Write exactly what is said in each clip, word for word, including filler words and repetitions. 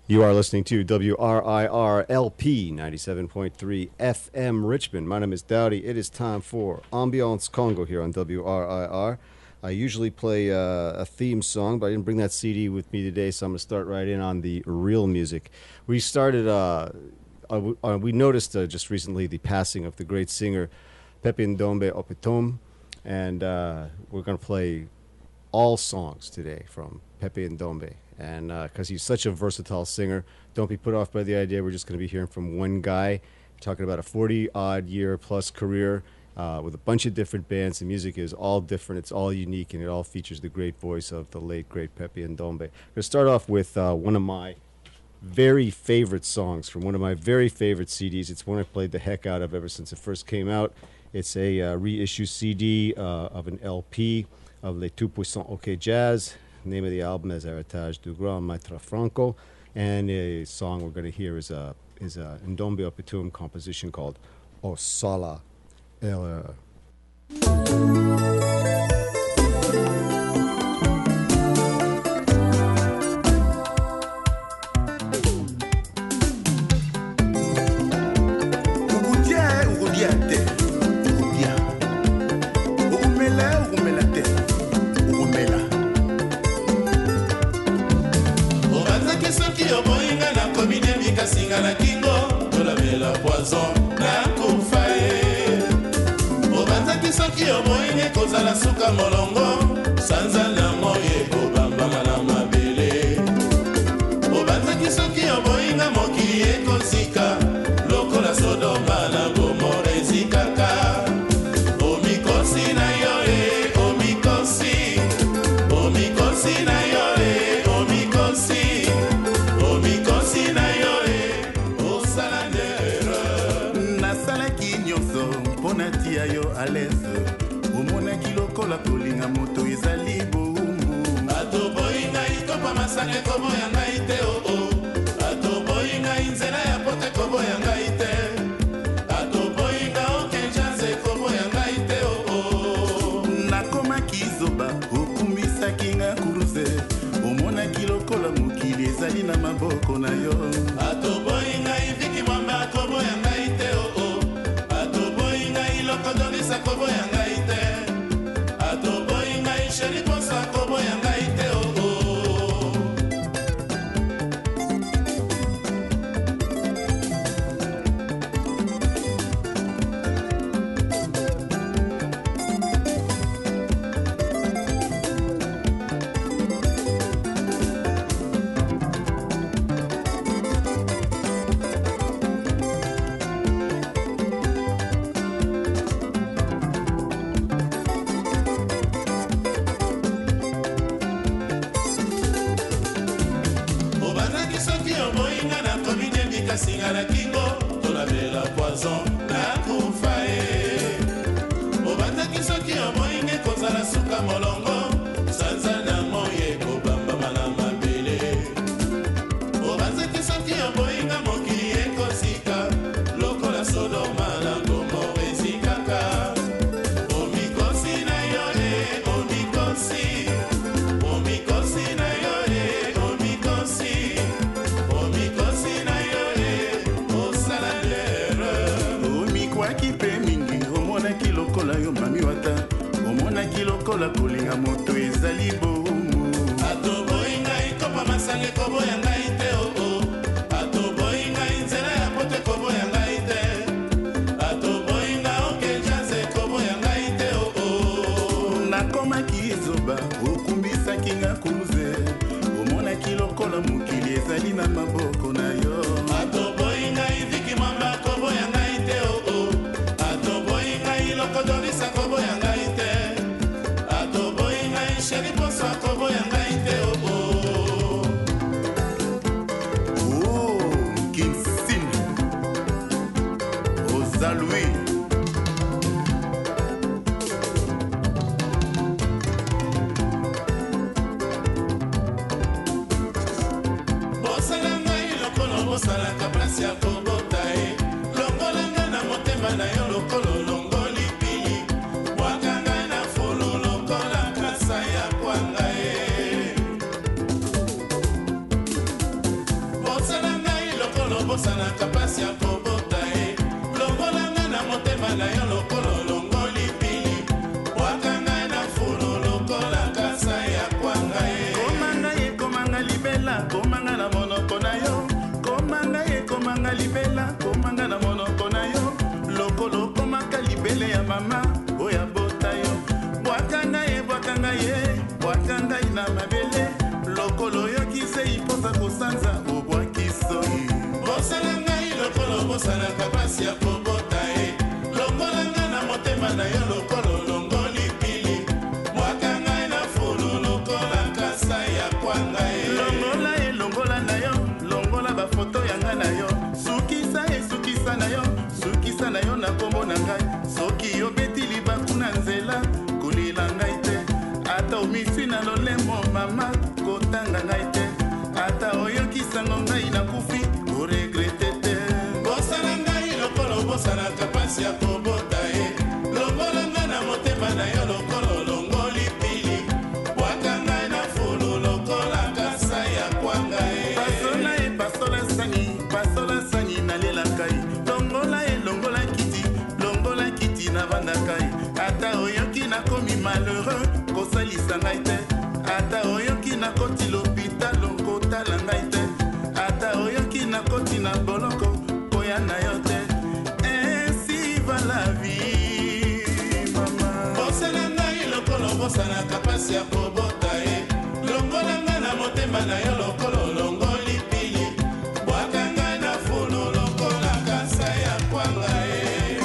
You are listening to W R I R L P ninety-seven point three F M Richmond. My name is Dowdy. It is time for Ambiance Congo here on W R I R. I usually play uh, a theme song, but I didn't bring that C D with me today, so I'm going to start right in on the real music. We started, uh, uh, uh, we noticed uh, just recently the passing of the great singer Pepe Ndombe Opetom, and uh, we're going to play all songs today from Pepe Ndombe. And because uh, he's such a versatile singer, don't be put off by the idea we're just going to be hearing from one guy. We're talking about a forty-odd year plus career uh, with a bunch of different bands. The music is all different. It's all unique, and it all features the great voice of the late, great Pepe Ndombe. We're going to start off with uh, one of my very favorite songs from one of my very favorite C Ds. It's one I played the heck out of ever since it first came out. It's a uh, reissue C D uh, of an L P of Les Tout Puissants OK Jazz. The name of the album is Héritage du Grand Maître Franco, and a song we're going to hear is a is a Ndombe Opetom composition called Osala Erreur. Singa na kingo, tola bela poison na kufae. Obanza kisoki omoine kozala suka molongo, sanza na moye kobamba na mabele. Obanza kisoki omoinga mokili ekosika, lokola Sodoma na Gomora ezikaka. Omikosi na yore, omikosi, omikosi na yore, omikosi, omikosi na yore. Tia yo à l'aise omona kilokola kolinga moto ezali boumbu ato boinga ikopa masake kobo ya ngai te o o ato boinga inzela ya pote kobo ya ngai te ato boinga okenjanze kobo ya ngai te o o nakoma kizoba okumbisa kinga kuruze omona kilokola mokili ezali na maboko na yo ato boinga iviki mwamba kobo ya ngai te o o Kodonisa kobo ya ngai te ato boy ngai sheri posa kobo ya ngai te o o singa na kingo, tola bela poison na kufae. Obanda kisoki omoinge kozala suka molongo, sanza na moye kobamba mana mabele. Obanda kisoki omoinga mokili ekosika, lokola Sodoma na Gomora ezikaka. Omikosi na yore, omikosi, omikosi na yore, omikosi, omikosi na kilokola yo mami wata omona kilokola kolinga moto ezali bomu ato boinga ikopa masange kobo ya ngai te o o ato boinga inzela ya pote kobo ya ngai te ato boinga okenjanze kobo ya ngai te o o nakoma kizoba okumbisa kinga kuruze omona kilokola mokili ezali na maboko na yo ato boinga iviki mwamba kobo ya ngai te o o Kodonisa kobo ya ngai te ato boy ngai sheri posa kobo ya ngai te o o oh Kinsin Ozalui Bosala ngai lokolo bosala kaplasi ya kobota e lokola ngai na motema na yo lokolo longo bosanaka pasi ya kobota ye longolanga na motema na yo lokolo longoli pili bwaka ngai na fulu lokola kasa ya kwanga ye komanga ye komanga libela komanga na monoko na yo komanga ye komanga libela komanga na monoko na yo lokolo komaka libele ya mama oya bota yo bwaka ngai bwaka ngai ye bwaka ngai na mabele lokolo yokise iposa kosanza obwakisoi bosala ngai lokolo bosalaka pasi ya kobota ye longolanga na motema na yo lokolo longoli pili bwaka ngai na fulu lokola kasa ya kwanga ye longola ye longola na yo longola bafoto yanga na yo sukisa ye sukisa na yo sukisa na yo na kombo na ngai soki yobeti libaku na nzela kolila ngai te ata omisi na lolemo mama kotanga ngai te ata oyokisango ngai nakufi oregrete te bosala ngai lokolo bosalaka pasi ya kobota ye longolanga na motema na yo lokolo longoli pili bwaka ngai na fulu lokola kasa ya kwanga ye pasola ye pasola sangi pasola sangi nalelaka ye longola ye longola kiti longola kiti navandaka ye ata oyoki nakomi malheureux kosalisa ngai te ata oyoki nakoti lopitalo kotala ngai te ata oyoki nakoti na boloko koya na yo te ainsi va la vie mama bosala ngai lokolo bosalaka pasi ya kobota ye longolanga na motema na yo lokolo longoli pili bwaka ngai na fulu lokola kasa ya kwanga ye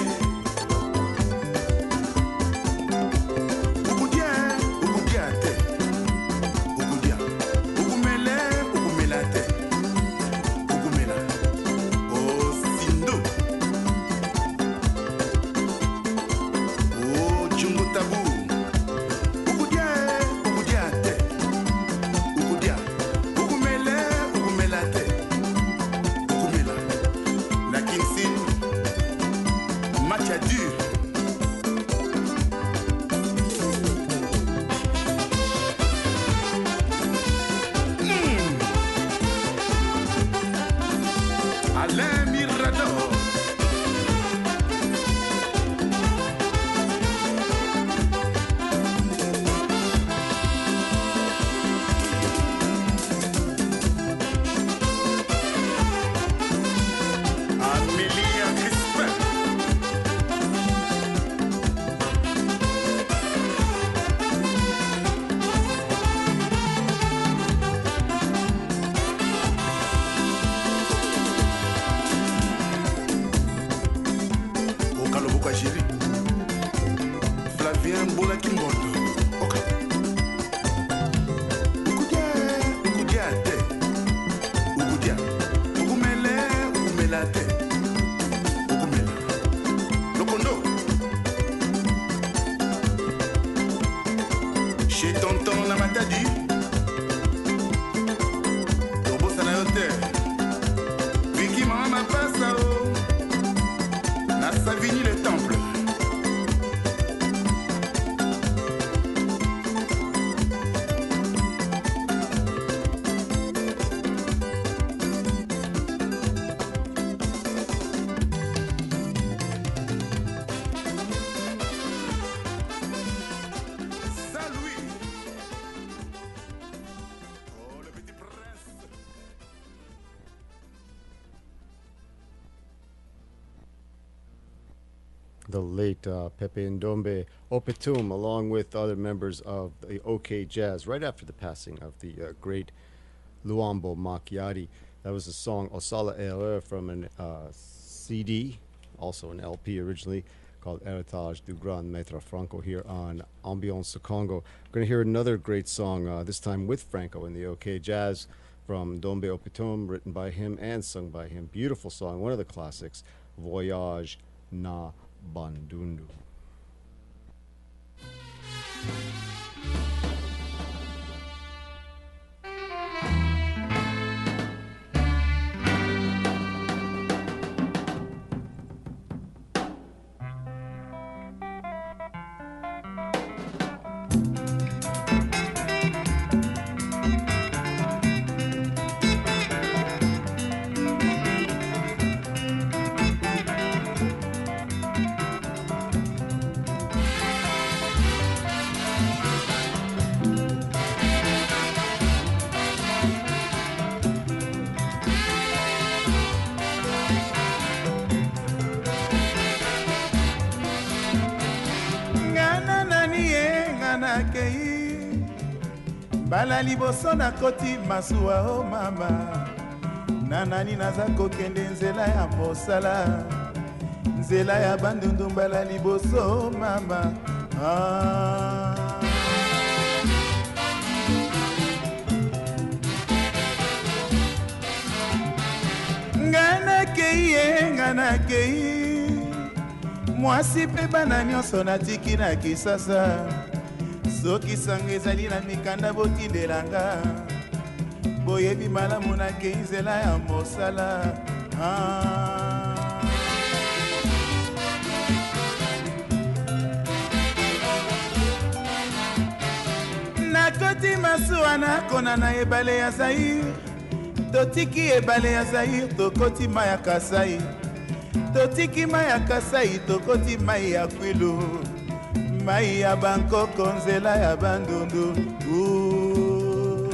The late uh, Pepe Ndombe Opetum, along with other members of the OK Jazz, right after the passing of the uh, great Luambo Macchiati. That was the song Osala Erreur from a uh, C D, also an L P originally, called Héritage du Grand Maître Franco here on Ambiance Congo. We're going to hear another great song, uh, this time with Franco in the OK Jazz, from Ndombe Opetum, written by him and sung by him. Beautiful song, one of the classics, Voyage na Bandundu. mbala liboso nakoti masuwa o mama nanani naza kokende nzela ya mosala nzela ya bandundu mbala liboso mama ah. Nga nakei ye nga nakei mwasi mpe bana nyonso natiki na kisasa soki sango ezali na mikanda botindelanga boyebi malamu nakei nzela ya mosala ah. Nakoti masuwa nakona na ebale ya Zaire totiki ebale ya Zaire tokoti mai ya Kasai totiki mai ya Kasai tokoti mai ya Kwilu mai ya Bangkoko nzela ya bandundu uh.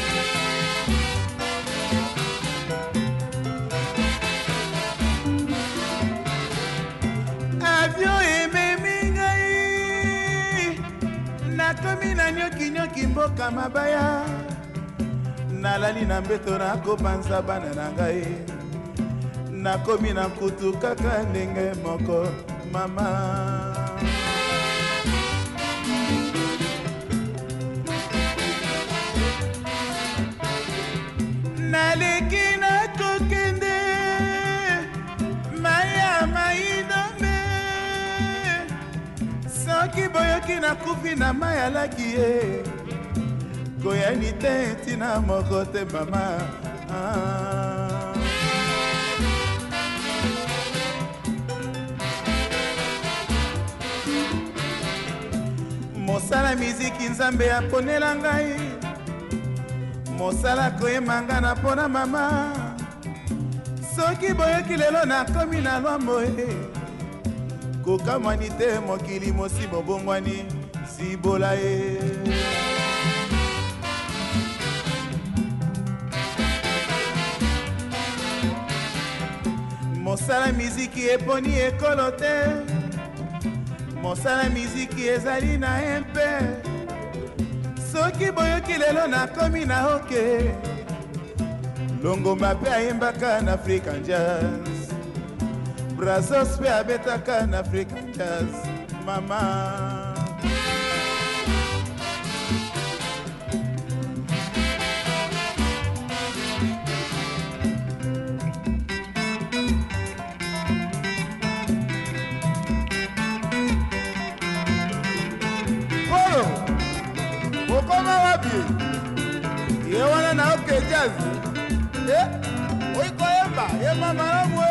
Avion ememi ngai nakomi na nyoki nyoki mboka mabaya nalali na mbeto nakopanza bana na ngai nakomi na kutu kaka ndenge moko mama naleki nakokende maya maidombe soki boyoki nakufi na mai alaki ye koyani te ntina moko te mama ah. Mosala miziki nzambe aponela ngai mosala koyemanga na pona mama soki boyoki lelo nakomi na lwambo e kokamwani te mokili mosi bobongwani sibola ye mosala miziki eponi ekolo te mosala miziki ezali na empe soki boyoki lelo nakomi na hoke longomba mpe ayembaka na African Jazz Brazos mpe abetaka na African Jazz mama Okoma wapi? Ye wana na oke jazz. Eh? Oiko yemba, ye mama ramwe.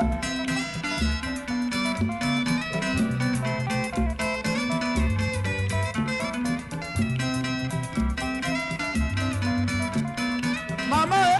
Mama eh?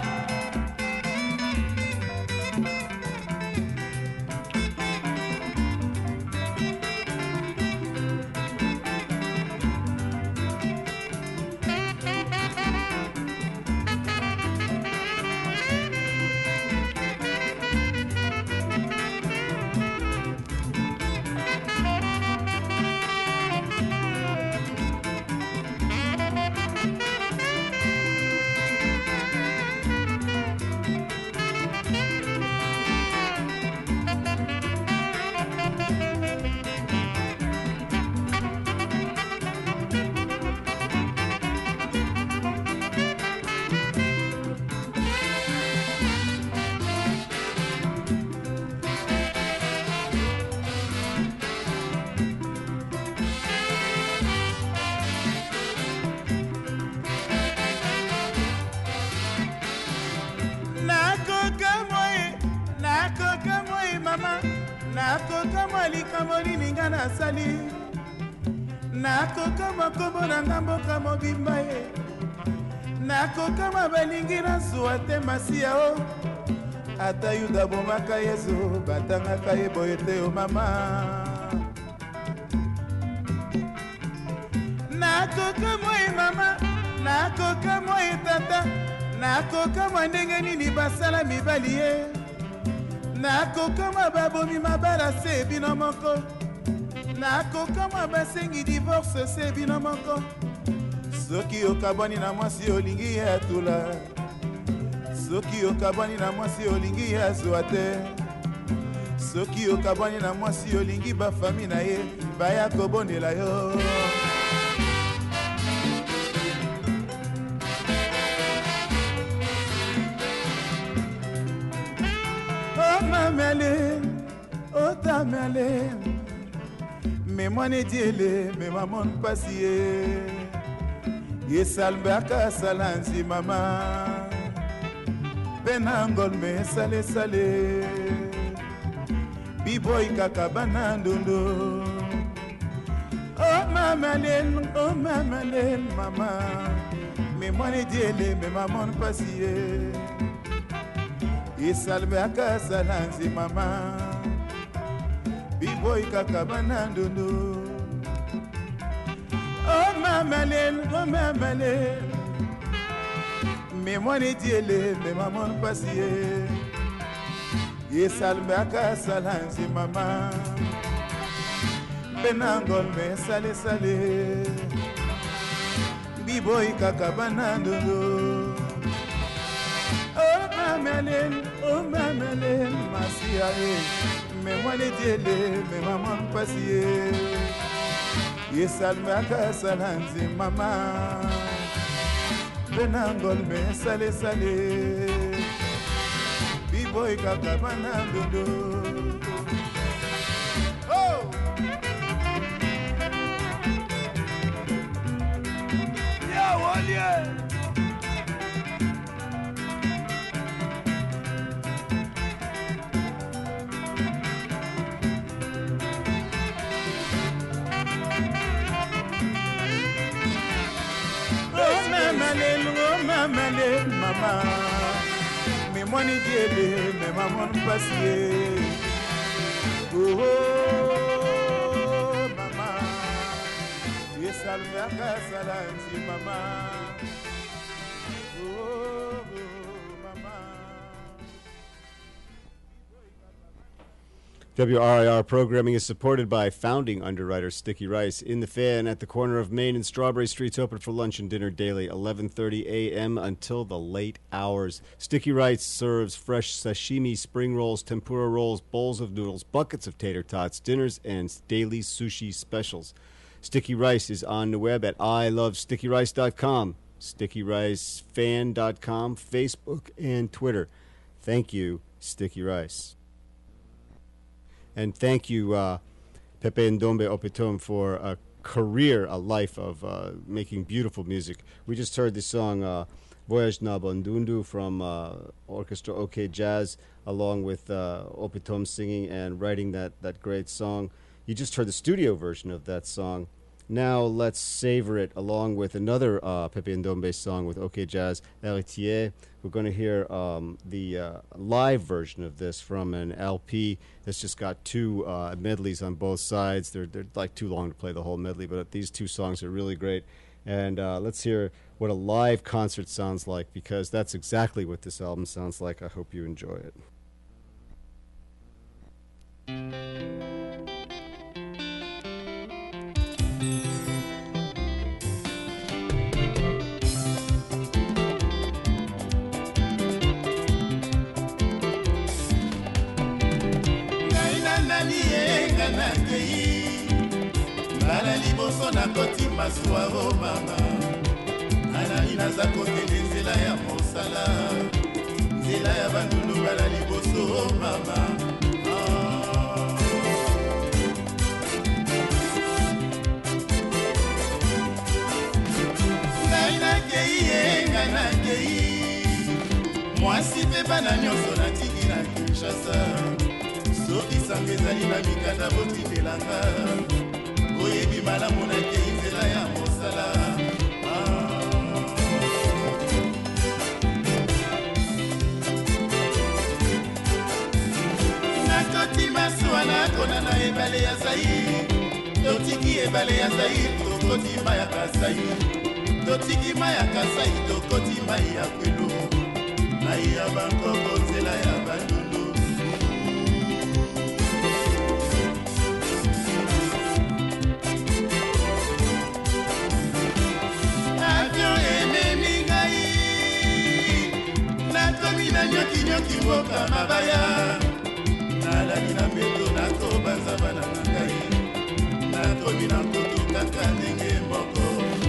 Nakoka mwalika lininga na sali Nakoka makombo na ngamboka mobimba ye Nakoka mabalingi na suate masia o Ata yuda bomaka yesu batangaka ye boyete o mama Nakoka mwe mama Nakoka mwe tata Nakoka mwandenge nini basala mibali ye Nakoka mababomi mabala se bino moko Nakoka mabasengi divorce se bino moko soki okabwani na mwasi olingi ya tula soki okabwani na mwasi olingi ya zwa te soki okabwani na mwasi olingi bafami na ye baya kobondela yo oh mamele oh tamele me mwane diele me mamon pasiye ye salbaka salanzi mama penangol me sale sale biboy kaka banandondo oh mamalel oh mamalel mama me mwane diele me mamon pasiye ye salbaka salanzi mama biboy kaka banandondo oh mamalel oh mamalel me mwane diele me mamon pasiye ye salbaka salanzi mama penangol me sale sale biboy kaka banandondo oh mamalel oh mamalel masiya me mwane diele me mamon pasiye ye salbaka salanzi mama penangol me sale sale biboy kaka banandondo oh ya walie mamalel mama me mwane diele me mamon pasiye oh, oh mama ye salvaka salanzi mama oh, oh mama. W R I R programming is supported by founding underwriter Sticky Rice in the Fan at the corner of Main and Strawberry Streets, open for lunch and dinner daily, eleven thirty a.m. until the late hours. Sticky Rice serves fresh sashimi, spring rolls, tempura rolls, bowls of noodles, buckets of tater tots, dinners, and daily sushi specials. Sticky Rice is on the web at I love sticky rice dot com, sticky rice fan dot com, Facebook, and Twitter. Thank you, Sticky Rice. And thank you, uh, Pepe Ndombe Opetom, for a career, a life of uh, making beautiful music. We just heard the song uh, Voyage na Bandundu from uh, Orchestra OK Jazz, along with uh, Opetom singing and writing that, that great song. You just heard the studio version of that song. Now let's savor it along with another uh, Pepe Ndombe song with OK Jazz, Héritier. We're going to hear um, the uh, live version of this from an L P that's just got two uh, medleys on both sides. They're, they're like too long to play the whole medley, but these two songs are really great. And uh, let's hear what a live concert sounds like, because that's exactly what this album sounds like. I hope you enjoy it. Bala liboso na koti masuwa o mama Anani naza kotele nzela ya mosala Nzela ya bandulu bala liboso o mama Ngai na kei ye, ngai na kei Mwasi pe bana nyonso na tiki na Kinshasa Soki sango ezali na mikanda botimelanga Oyebi malamu na kei nzela ya mosala Nakoti masuwa na kona na ebale ya Zaïre Totiki ebale ya Zaïre tokoti mai ya Kasai Totiki mai ya Kasai tokoti mai ya Kwilu Mai ya Bangkoko nzela ya Bandundu nyoki nyoki mboka mabaya nalali na mbeto nakobanza bana na ngai nakomi na mputu kaka ndenge moko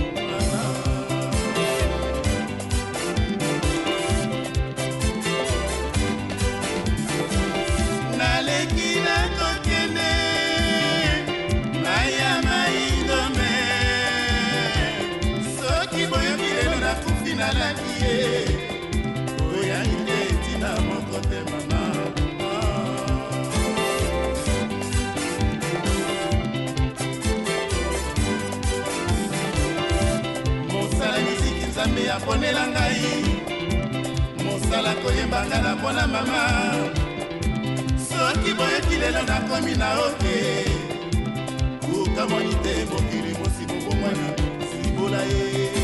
naleki nakokende maya maindome soki boyoki lelo nakufi nalaki ye oyangi te etina moko te mama mosala miziki nzambe aponela ngai mosala koyembanga na mpona mama soki boyoki lelo nakomi na oke ukamoni te mokili mosimo bomwana sibola ye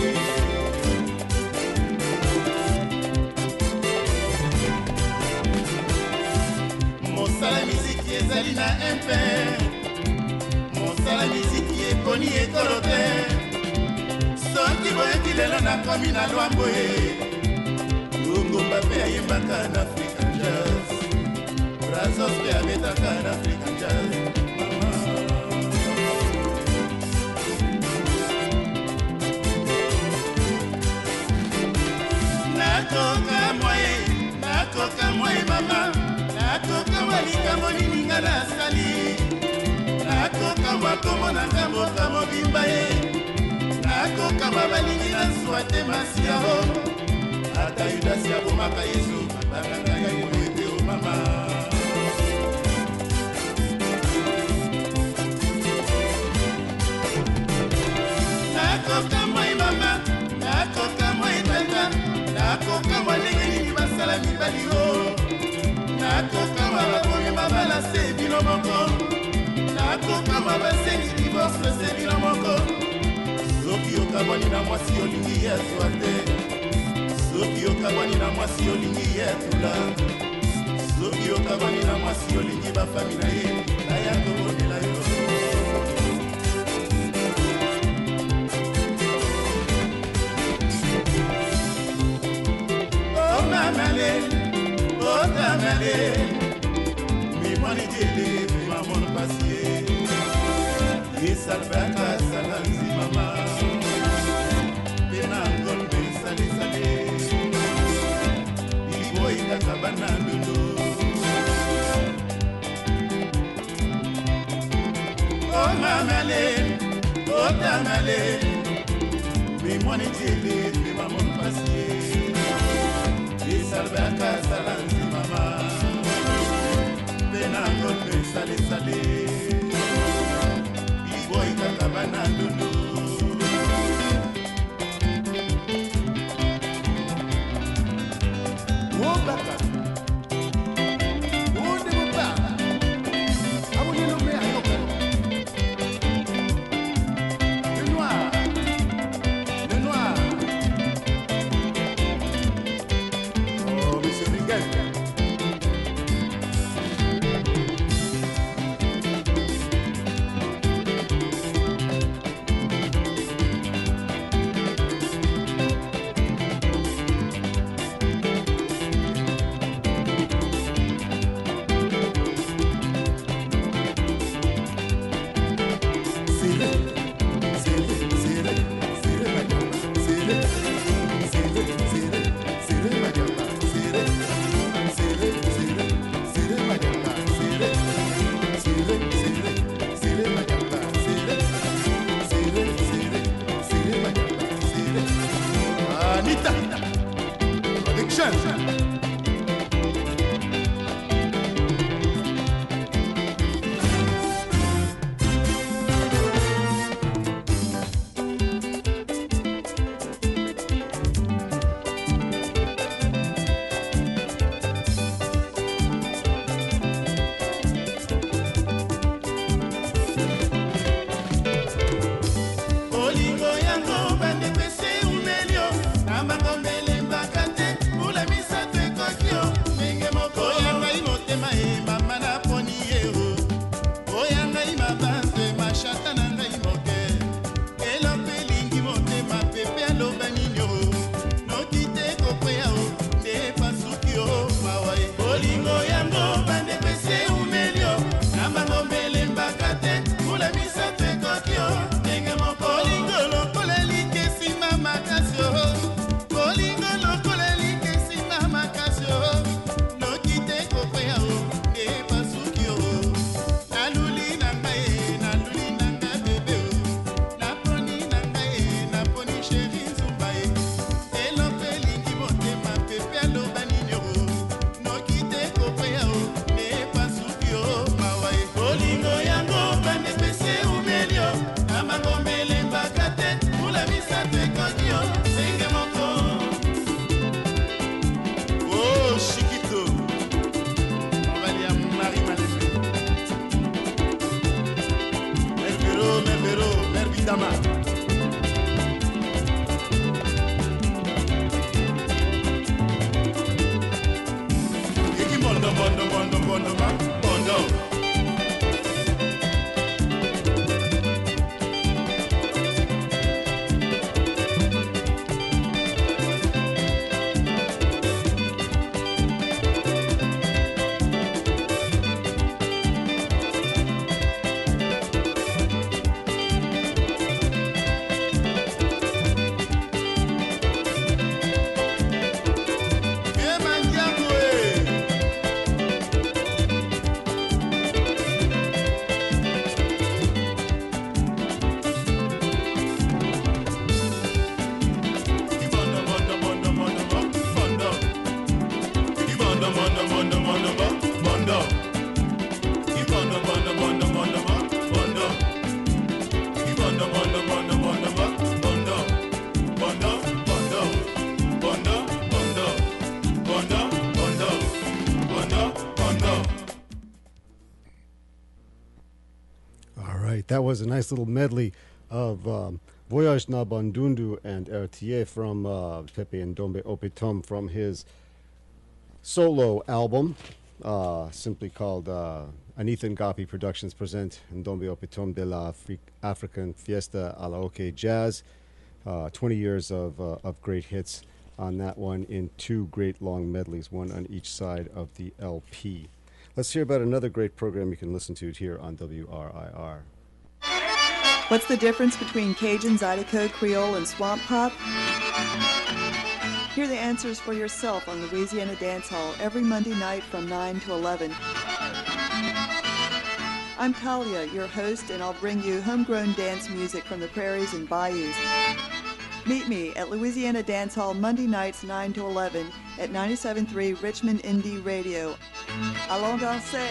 mosala miziki ezali na impe mosala miziki eponi ekolo te soki boyoki lelo nakomi na lwambo ye lungomba mpe ayembaka na african jazz brazos mpe abetaka na african jazz nakoka mwaye nakoka mwaye mama nakoka mwa likambo lininga nasali nakoka mwa komona ngamboka mobimba ye nakoka mwa balingi na nswa te masiao ata yudasi abomaka yesu bakanga ya yoete o mama nakoka mwa mama nakoka mwa tata nakoka mwa ndenge nini basala mibali o nakoka mwa bakomi babala se bino moko nakoka mwa basengi divorce se bino moko soki okabwani na mwasi olingi yazwa te soki okabwani na mwasi olingi yatula soki okabwani na mwasi olingi bafami na ye naya kobonela yo omamale otamale mimoni jele mimamon pasie esalbaka sala nzimama pena ngolbe sale sale iliboyikaka bana lulu omamale otamale mimoni jele mimamon pasie esalbaka sala nzimama pena ngolbe sale sale iliboyikaka bana lulu Baka Onde Mupaka Abonye no me ayoko Le noir Le noir Oh monsieur bondoma, bondo. That was a nice little medley of um, Voyage na Bandundu and R T A from uh, Pepe Ndombe Opitom from his solo album, uh, simply called uh, Anitha Ngapi Productions present Ndombe Opitom de la Afri- African Fiesta a la OK Jazz. Uh, twenty years of, uh, of great hits on that one in two great long medleys, one on each side of the L P. Let's hear about another great program you can listen to here on W R I R. What's the difference between Cajun, Zydeco, Creole, and Swamp Pop? Hear the answers for yourself on Louisiana Dance Hall every Monday night from nine to eleven. I'm Talia, your host, and I'll bring you homegrown dance music from the prairies and bayous. Meet me at Louisiana Dance Hall Monday nights nine to eleven at ninety-seven point three Richmond Indie Radio. Allons danser!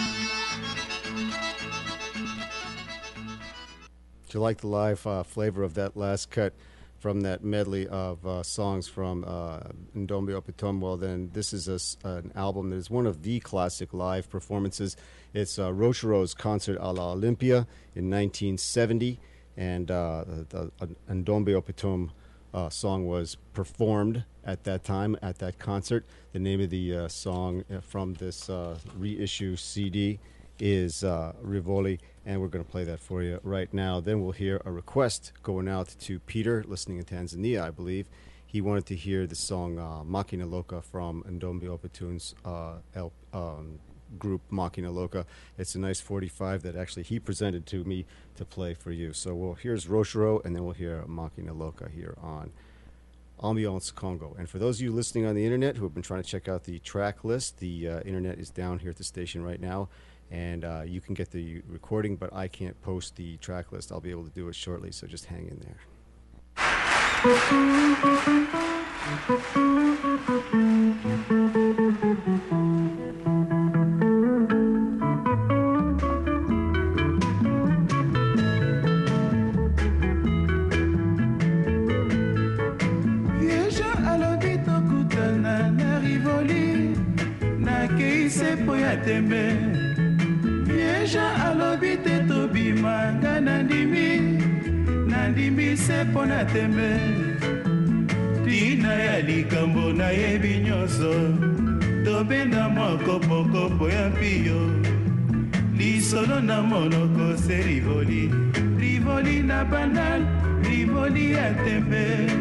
Did you like the live uh, flavor of that last cut from that medley of uh, songs from uh, Ndombe Opitom? Well, then this is a, an album that is one of the classic live performances. It's uh, Rochereau's Concert à la Olympia in nineteen seventy, and uh, the, the Ndombe Opitom uh, song was performed at that time at that concert. The name of the uh, song from this uh, reissue C D is uh, Rivoli, and we're going to play that for you right now. Then we'll hear a request going out to Peter, listening in Tanzania, I believe. He wanted to hear the song uh, Makina Loka from Ndombe Opitom's uh, El, um, group Makina Loka. It's a nice forty-five that actually he presented to me to play for you. So we'll here's Rochereau, and then we'll hear Makina Loka here on Ambiance Congo. And for those of you listening on the internet who have been trying to check out the track list, the uh, internet is down here at the station right now. And uh, you can get the recording, but I can't post the track list. I'll be able to do it shortly, so just hang in there. Vieja alobito kutana na Rivoli na keise poya tembe. Vieja alobi te tobima nga nandimi nandimi se mpo na tembe tina ya likambo nayebi nyonso tobenda mwa kopokopo ya mpiyo lisolo na monoko se Rivoli Rivoli na banal Rivoli ya tembe.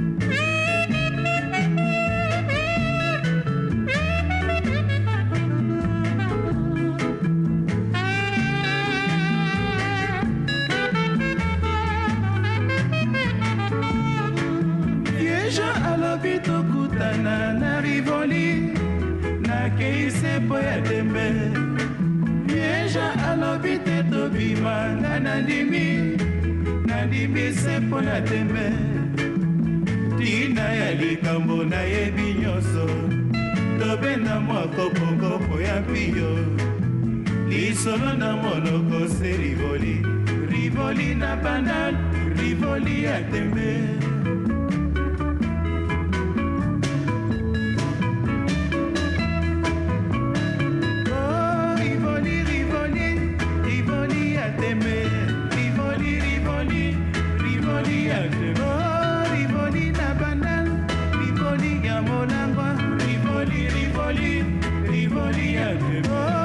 Na Rivoli na keise poya tembe Vieja alobi te tobima nga nandimi nandimi se mpo na tembe tina ya likambo nayebi nyonso tobenda mwa kopokopo ya mpiyo lisolo na monoko se Rivoli Rivoli na banal Rivoli ya tembe. Rivoli, Rivoli, Rivoli, Rivoli, Rivoli,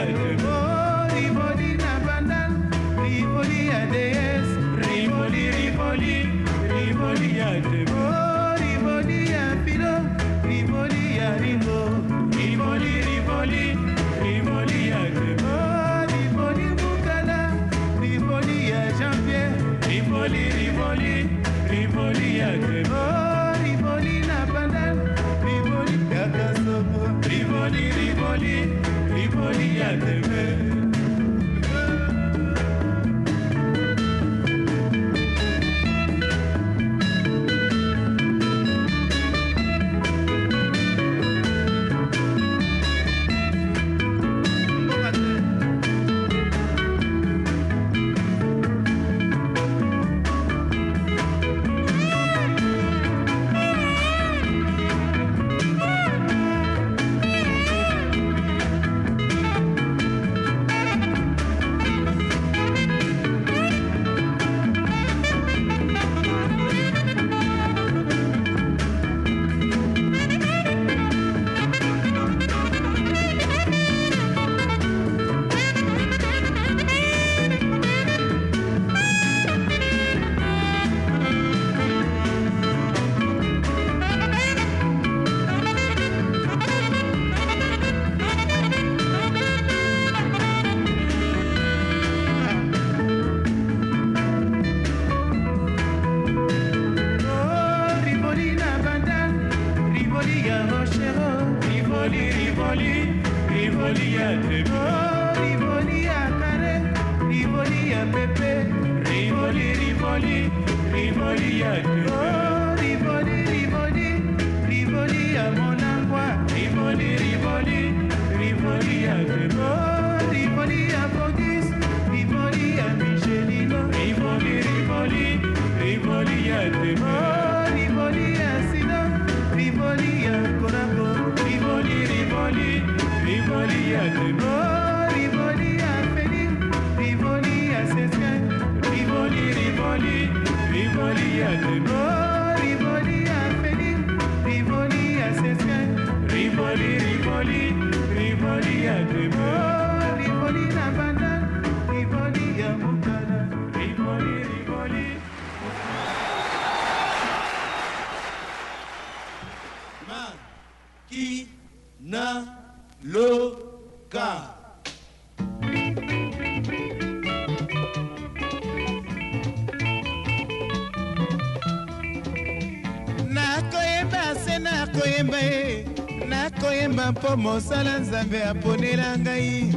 Mosala nzambe aponela ngai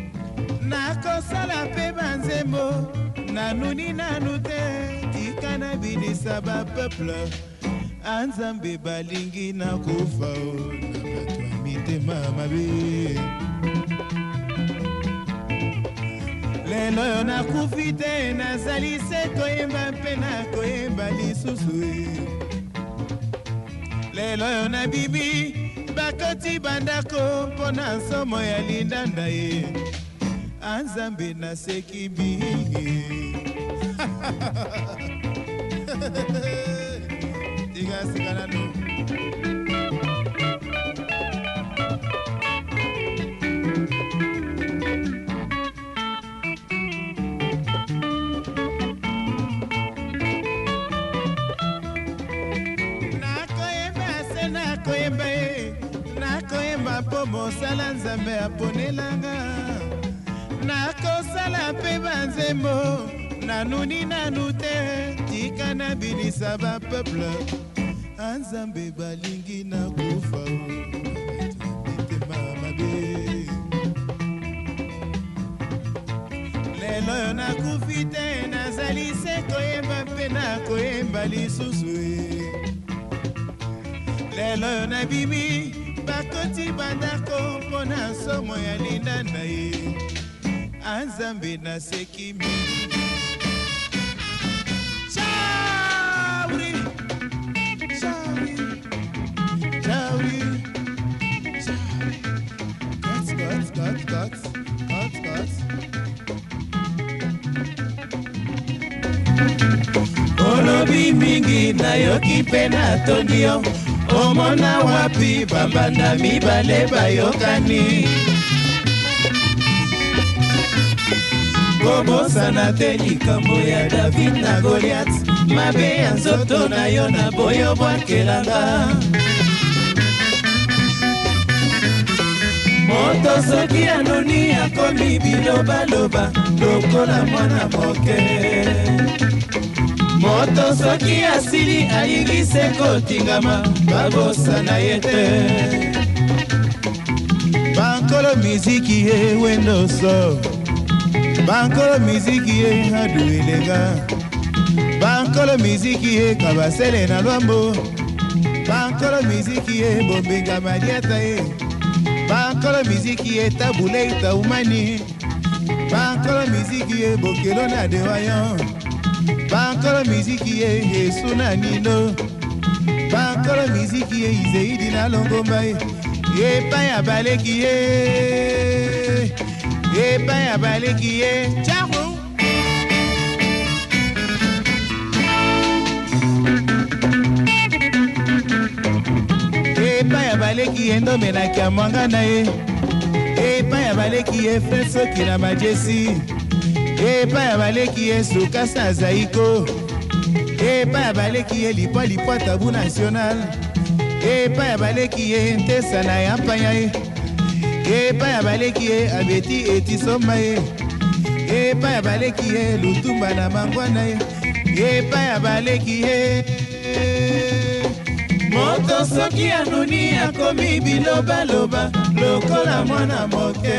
nakosala mpe banzembo nanuni nanu te tika na bilisa bapeuple anzambe balingi nakufa o na bato ya mitema mabe lelo yo nakufi te nazali se koyemba mpe nakoyemba lisusu lelo yo nabibi bakoti bandako mpona nsomo ya lindanda ye anzambe naseki biye tigasikana po mosala nzambe aponelanga nakosala mpe banzembo nanuni nanu te tika na bilisa bapeuple anzambe balingi nakufa mitema mabe lelo yo nakufi te nazali se koyemba mpe nakoyemba lisusu lelo yo nabimi bakoti bandako mpona nsomo ya lindanda ye anzambe naseki mingi Chauri Chauri Chauri Chauri Cuts, cuts, cuts, cuts Cuts, cuts Olobi mingi nayoki mpe natondi yo omona wapi babanda mibale bayokani kobosana te likambo ya David na Goliath mabe ya nzoto na yo na boyo bwakelanga moto soki anoni akomi bilobaloba lokola mwana moke moto soki asili ayigise kotingama babosana ye te bankolo miziki ye wendoso bankolo miziki ye aduelenga bankolo miziki ye kabasele na lwambo bankolo miziki ye bombenga madiata ye bankolo miziki ye tabule itaumani bankolo miziki ye bokelo na dewayon bankolo miziki ye yesu na nino bankolo miziki ye izeidi na longomba ye yepa ya baleki ye yepa ya baleki ye chahu yepa ya baleki ye ndomelaki ya mwanga na ye yepa ya baleki ye fresoki na majesi yepa ya baleki ye sukasa zaiko yepa ya baleki ye lipwa lipwa tabu national yepa ya baleki ye ntesa na ya mpanya ye yepa ya baleki ye abeti etisoma ye yepa ya baleki ye lutumba na mangwana ye yepa ya baleki ye moto soki anoni akomi bilobaloba lokola mwana moke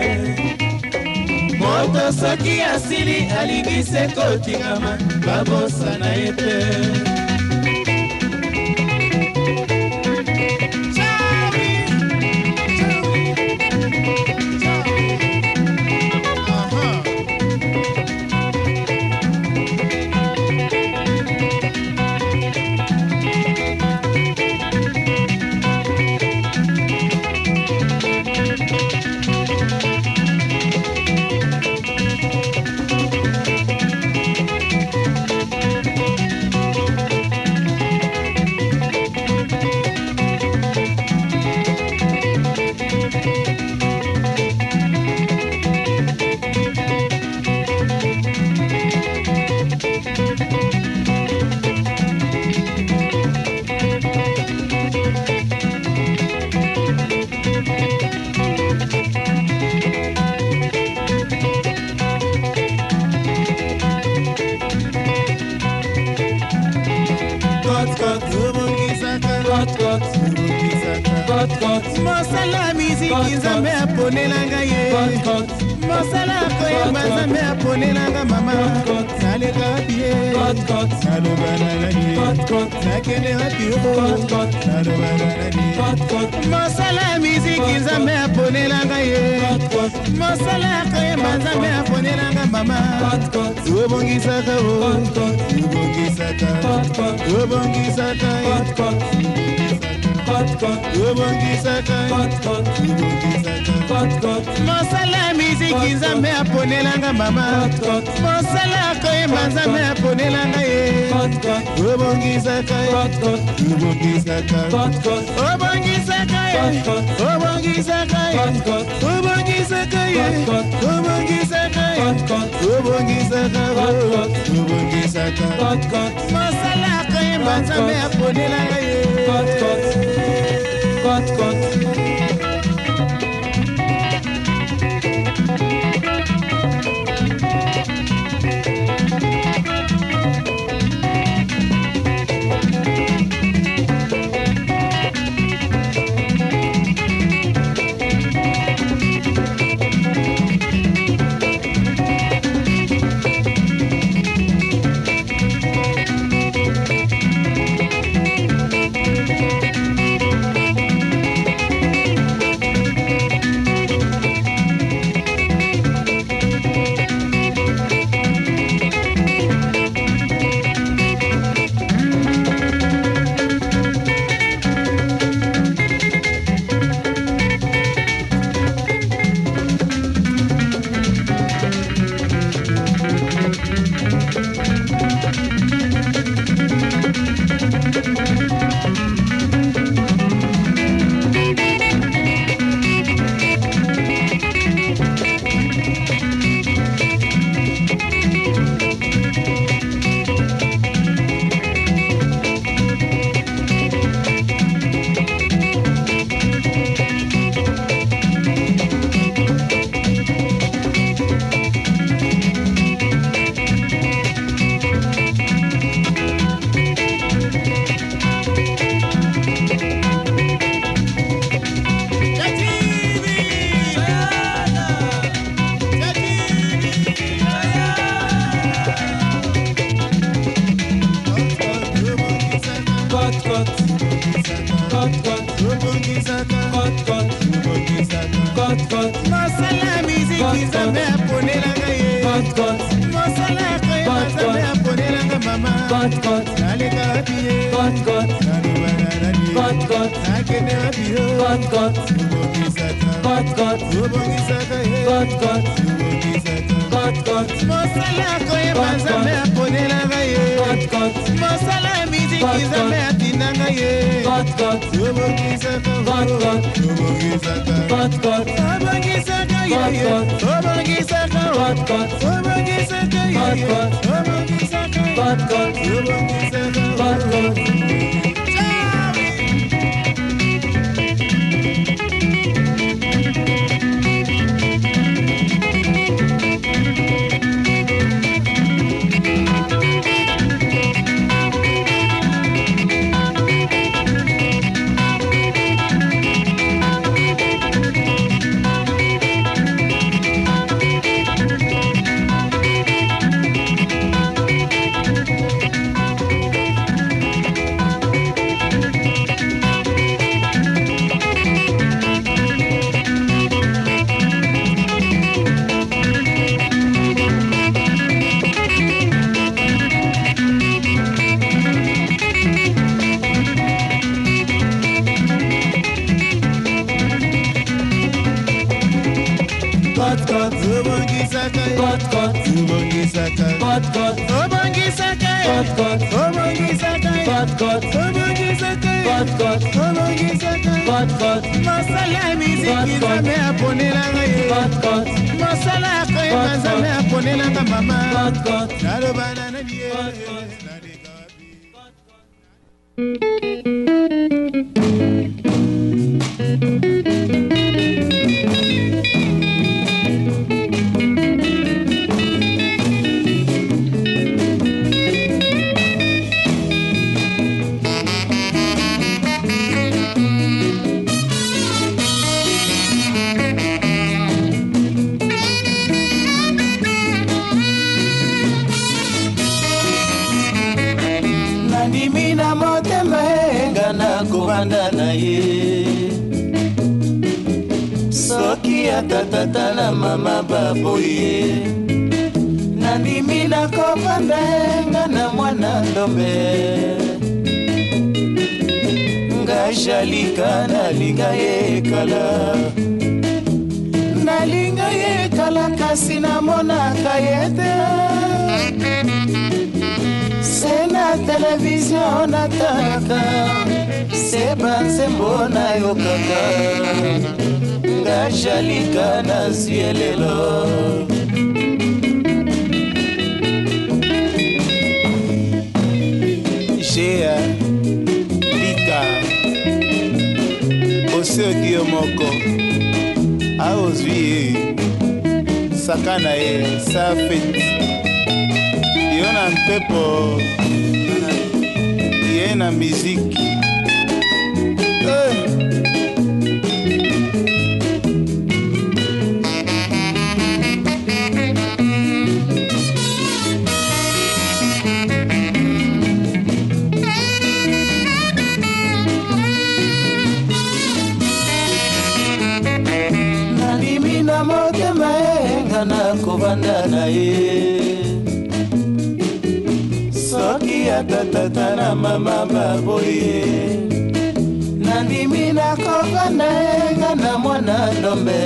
moto soki asili aligise kotingama babosana ye te mosala miziki nzambe aponelanga ye mosala koyamba nzambe aponelanga mama naleka bie nalobana nani nakendeka bio nalobana nani mosala miziki nzambe aponelanga ye mosala koyamba nzambe aponelanga mama obongisaka o obongisaka obongisaka mosala miziki nzambe aponelanga mama mosala koyemba nzambe aponelanga ye obongisaka obongisaka obongisaka ye obongisaka ye obongisaka ye obongisaka ye obongisaka obongisaka mosala koyemba nzambe aponelanga ye Got, got. Mosala miziki zambe aponelanga ye Mosala koyeba zambe aponelanga mama Naleka wapi ye Naluba nalani Nakende wapi yo Subongisaka Subongisaka ye Subongisaka Mosala koyeba zambe aponelanga ye Mosala miziki zambe atindanga ye Subongisaka Subongisaka Subongisaka ye Subongisaka Subongisaka ye Subongisaka Subongisaka Masala miziki zambe aponelanga ye Masala koyeba zambe aponelanga mama Naloba nalani ye Naleka Soki atatata na mama baboye Nandimi na kovanda nga na mwana ndombe Nga jalika nalinga ye kala Nalinga ye kala kasi na mona kayete Sena television nataka Seba nsembo na yo kaka Nga jalika na zielelo Jea Lika Oseoki Omoko Aozwi Sakana ye Safet Yona mpepo Yena miziki Nalimina motema enga na kovanda na ye Soki atatata na mama baboye Nandimi na kovanda enga na mwana ndombe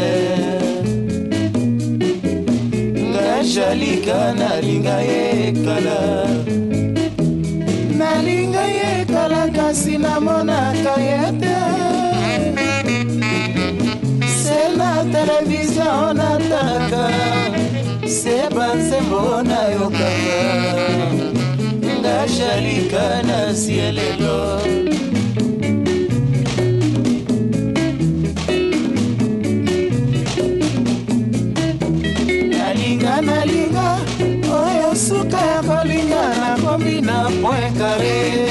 Nga jalika nalinga ye kala Nalinga ye kala kasi na mona kayete Sena television nataka Seba nsembo na yo kaka Nga jalika na sielelo Nalinga nalinga Oyo suka ya kolinga na kombi na point carré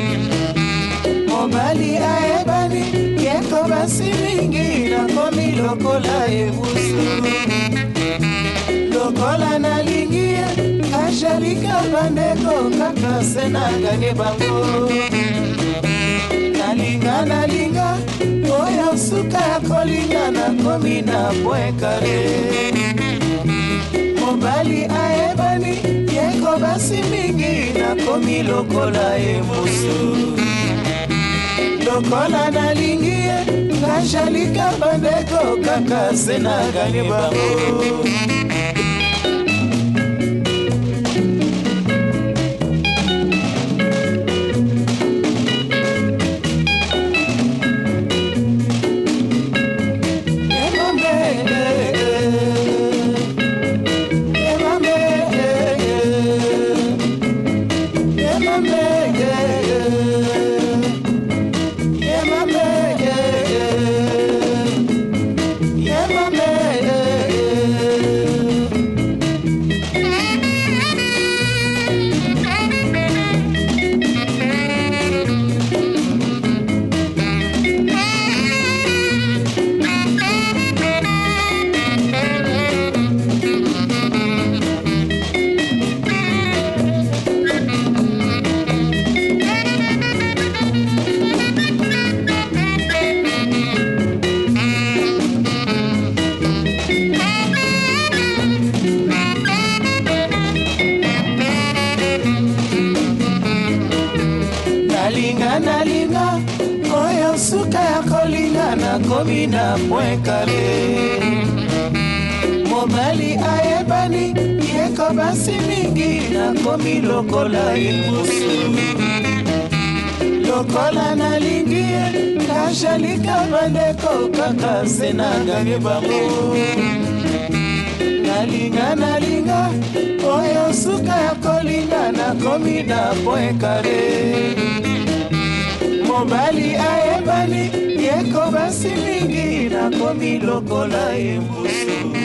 Mobali aebani Keko basi mingi na komi lokola ebusu Lokola na lingia Kajalika bandeko kaka sena gane bango Nalinga nalinga oyo suka ya kolinga nakomi na point carré. Mobali ayebani yeko basi mingi nakomi lokola emusu. Lokola nalingi ye ngajalika bandeko kaka senagani bango. Nakomi na point carré. Mobali ayebani yeko basi mingi nakomi lokola emusu. Lokola nalingi ye ngajalika bandeko kaka senagani bango. Nalinga nalinga oyo suka ya kolinga nakomi na point carré. Mobali ayebani yeko basi mingi nakomi lokola emusu.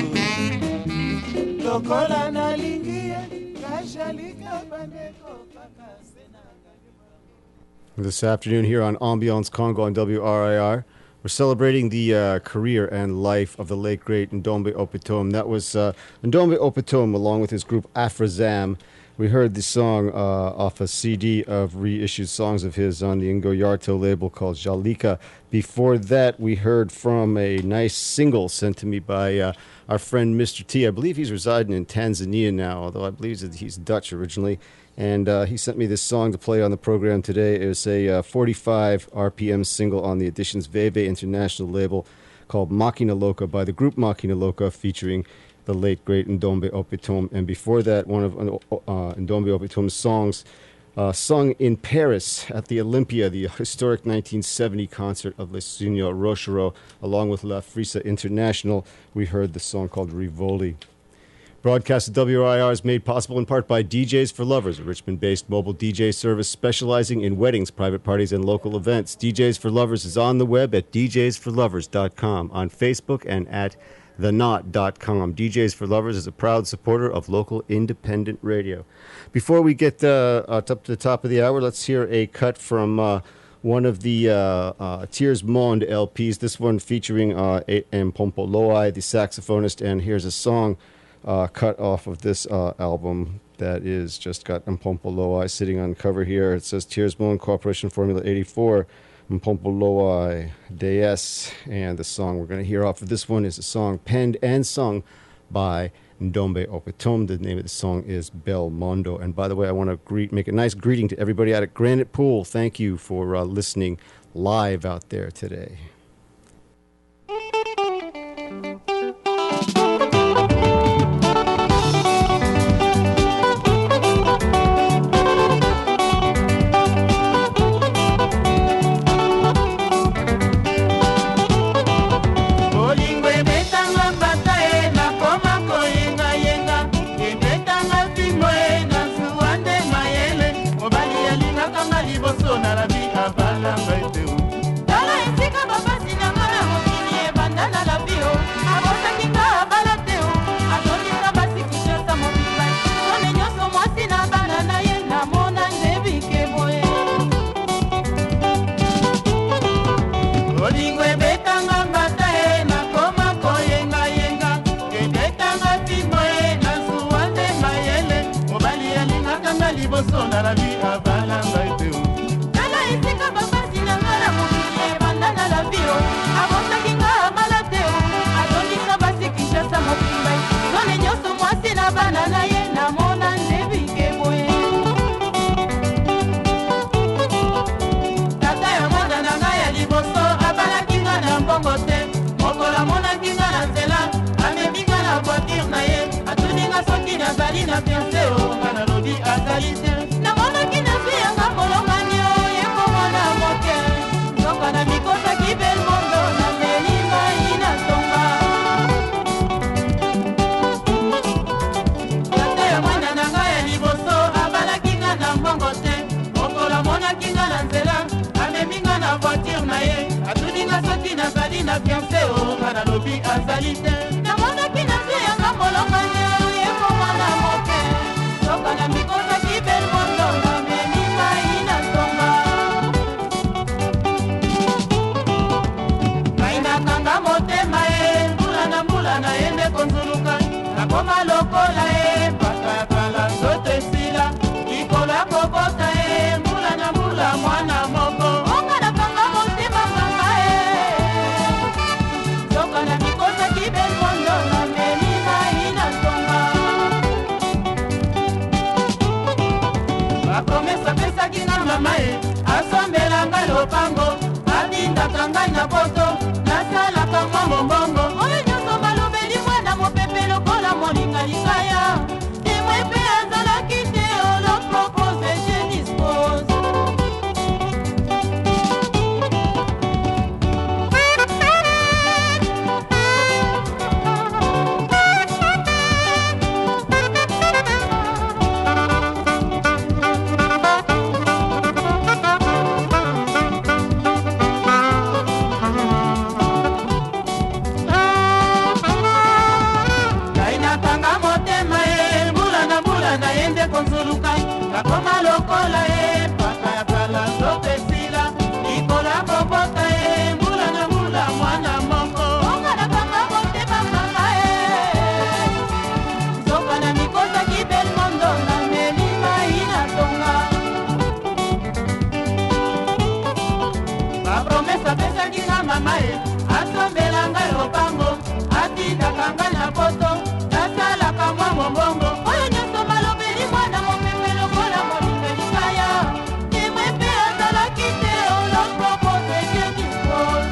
Lokola nalingi ngajalika bandeko kaka senagani bango. This afternoon here on Ambiance Congo on W R I R, we're celebrating the uh, career and life of the late great Ndombe Opetome. That was uh, Ndombe Opetome along with his group Afrazam. We heard the song uh, off a C D of reissued songs of his on the Ingo Yarto label called Jalika. Before that, we heard from a nice single sent to me by uh, our friend Mister T. I believe he's residing in Tanzania now, although I believe that he's Dutch originally. And uh, he sent me this song to play on the program today. It was a uh, forty-five R P M single on the Editions Veve International label called Machina Loca by the group Machina Loca, featuring the late great Ndombe Opetome. And before that, one of uh, Ndombe Opetome's songs uh, sung in Paris at the Olympia, the historic nineteen seventy concert of Le Signor Rochereau, along with La Frisa International. We heard the song called Rivoli. Broadcast at W R I R is made possible in part by D Js for Lovers, a Richmond-based mobile D J service specializing in weddings, private parties, and local events. D Js for Lovers is on the web at d js for lovers dot com, on Facebook, and at the knot dot com. D Js for Lovers is a proud supporter of local independent radio. Before we get uh, up to the top of the hour, let's hear a cut from uh, one of the uh, uh, Tiers Monde L Ps, this one featuring uh, Mpompo Loai, the saxophonist, and here's a song uh, cut off of this uh, album that is just got Mpompo Loai sitting on cover here. It says Tiers Monde Corporation Formula eighty-four. Mpompo Loai, D S, and the song we're going to hear off of this one is a song penned and sung by Ndombe Opetome. The name of the song is Bel Mondo. And by the way, I want to greet, make a nice greeting to everybody out at Granite Pool. Thank you for uh, listening live out there today. na fiancé o ngana lobi azali te namonaki na fi yanga molongani o yekomona moke nzoka na mikosaki belmondo na meli mai na tonga tate ya mwana na ngai ya liboso abalaki nga na mbongo te okolo amonaki nga na nzela amemi nga na voiture na ye atuninga soki nazali na fiancé o ngana lobi azali te namonaki na fi yanga molongani o yekomona moke nzoka na mikosaki belmondo na meli mai na tonga ngai nakanga motema ye mbula na mbula nayende konzuluka nakoma lokola ye paka ya kala nzoto esila likolo ya kobota ye mbula na mbula mwana moko onga nakanga motema mama ye nzoka na mikosaki belmondo na meli mai na tonga bapromesa pesaki nga mama ye asombelanga lopango atindaka ngai na poto nasalaka mwa mombongo oyo nyonso balobeli mwana mopepe lokola molinga likaya temwe mpe azalaki te olo propose je dispose konzuluka nakoma lokola ye paka ya kala nzoto esila likolo ya kobota ye mbula na mbula mwana moko onga nakanga motema mama ye nzoka na mikosaki belmondo na meli mai na tonga bapromesa pesaki nga mama ye asombela ngai lopango atindaka ngai na poto nasalaka mwa mombongo oyo nyonso malobeli mwana mopepe lokola molinga likaya temwe mpe azalaki te olo propose je dispose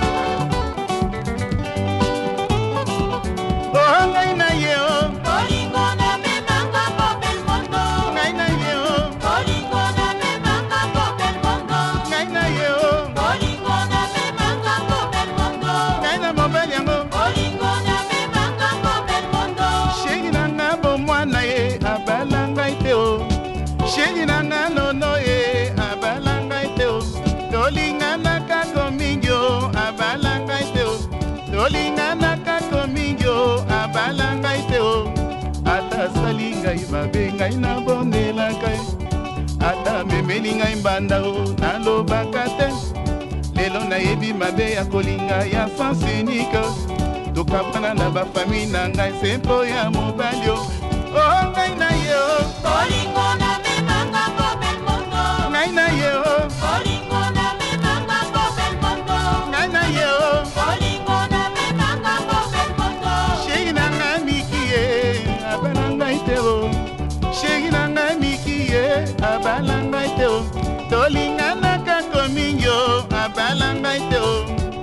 o ngai na ye o olingo na memanga po belmondo ngai na ye o olingo na memanga po belmondo ngai na ye o olingo na memanga po belmondo ngai na mobali yango olingo na memanga po belmondo sheri na nga bomwana ye abala ngai te o sheri na nga nono ye abala ngai te o tolinganaka komingi o abala ngai te o tolinganaka komingi o abala ngai te o ata asali ngai mabe ngai nabondelaka ye ata memeli ngai mbanda o nalobaka te lelo nayebi mabe ya kolinga ya sens unique tokabana na bafami na ngai se mpo ya mobali o o ngai na ye o olingo na memanga po belmondo ngai na ye o olingo na memanga po belmondo ngai na ye o olingo na memanga po belmondo sheri na nga miki ye abala ngai te o sheri na nga miki ye abala ngai te o tolinganaka komingi o abala ngai te o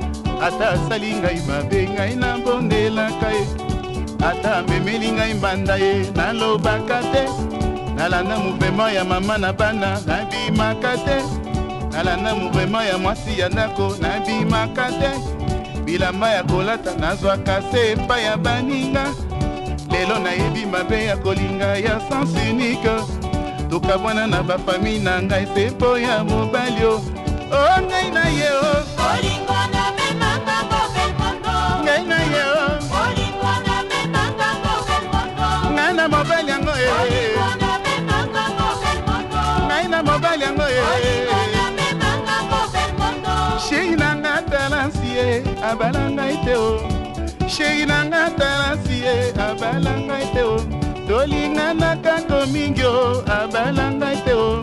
ata asali ngai mabe ngai nabondelaka ye ata amemeli ngai mbanda ye nalobaka te nalanda muvema ya mama na bana nabimaka te nalanda muvema ya mwasi ya ndako nabimaka te bilamba ya kolata nazwaka se epai ya baninga lelo nayebi mabe ya kolinga ya sens unique tokabwana na bafami na ngai se mpo ya mobali o o ngai na ye o olingo na memanga po belmondo ngai na ye o olingo na memanga po belmondo ngai na mobali yango e olingo na memanga po belmondo ngai na mobali yango e olingo na memanga po belmondo sheri na nga talansi ye abala ngai te o sheri na nga talansi ye abala ngai te o tolinganaka komingi o abala ngai te o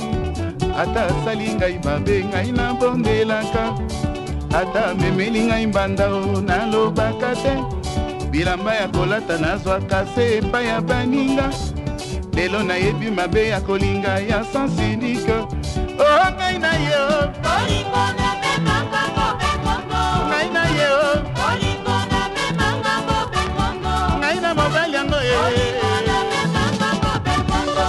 ata asali ngai mabe ngai nabondelaka ata memeli ngai mbanda o nalobaka te bilamba ya kolata nazwaka se epai ya baninga lelo nayebi mabe ya kolinga ya sens unique o ngai na ye o olingo na memanga po belmondo ngai na ye o olingo na memanga po belmondo ngai na mobali yango e olingo na memanga po belmondo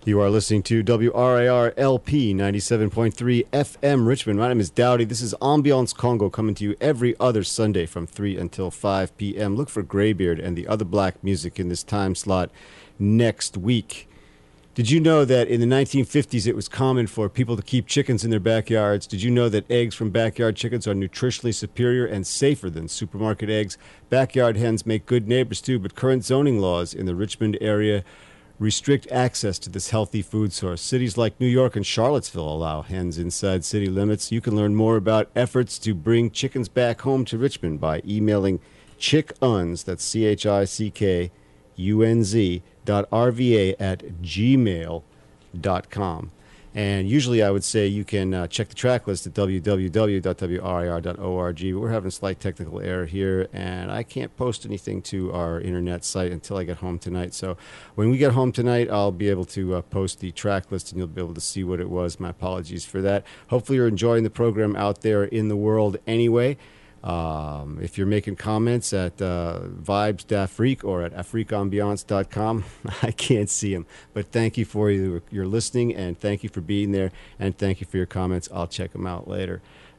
You are listening to W R I R L P ninety-seven point three F M Richmond. My name is Dowdy. This is Ambiance Congo coming to you every other Sunday from three until five p.m. Look for Greybeard and the other black music in this time slot next week. Did you know that in the nineteen fifties it was common for people to keep chickens in their backyards? Did you know that eggs from backyard chickens are nutritionally superior and safer than supermarket eggs? Backyard hens make good neighbors too, but current zoning laws in the Richmond area restrict access to this healthy food source. Cities like New York and Charlottesville allow hens inside city limits. You can learn more about efforts to bring chickens back home to Richmond by emailing chickunz, that's C H I C K U N Z, dot R V A at gmail dot com. And usually I would say you can uh, check the track list at w w w dot w r i r dot org, but we're having a slight technical error here, and I can't post anything to our internet site until I get home tonight. So when we get home tonight, I'll be able to uh, post the track list, and you'll be able to see what it was. My apologies for that. Hopefully you're enjoying the program out there in the world anyway. Um, if you're making comments at uh, Vibes d'Afrique or at afrique ambiance dot com, I can't see them. But thank you for your, your listening, and thank you for being there, and thank you for your comments. I'll check them out later.